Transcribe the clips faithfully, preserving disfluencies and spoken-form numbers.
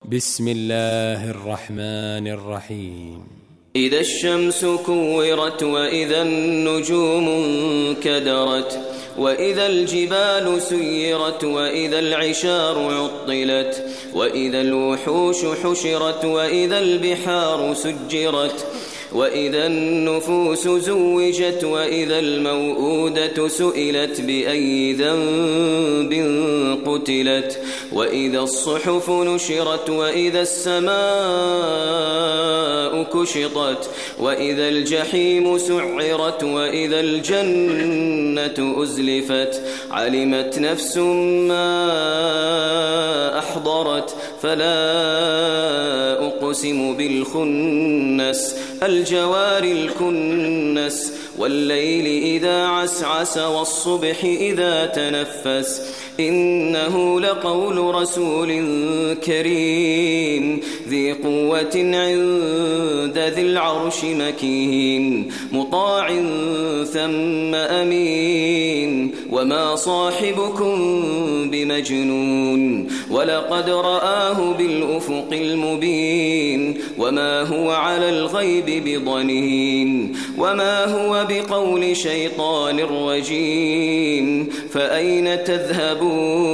بسم الله الرحمن الرحيم. إذا الشمس كورت وإذا النجوم انكدرت وإذا الجبال سيرت وإذا العشار عطلت وإذا الوحوش حشرت وإذا البحار سجرت وإذا النفوس زوجت وإذا الموءودة سئلت بأي ذنب قتلت وإذا الصحف نشرت وإذا السماء كشطت وإذا الجحيم سعرت وإذا الجنة أزلفت علمت نفس ما أحضرت فلا أقسم بالخنس الجوار الكنس والليل إذا عسعس والصبح إذا تنفس إنه لقول رسول كريم ذي قوة عند ذي العرش مكين مطاع ثم أمين وما صاحبكم بمجنون ولقد رآه بالأفق المبين وما هو على الغيب بضنين وما هو بقول شيطان رجيم فأين تذهبون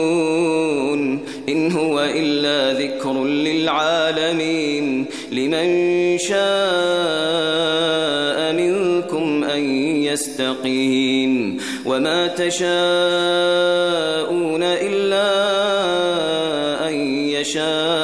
إن هو إلا ذكر للعالمين لمن شاء منكم أن يستقيم وما تشاءون إلا أن يشاء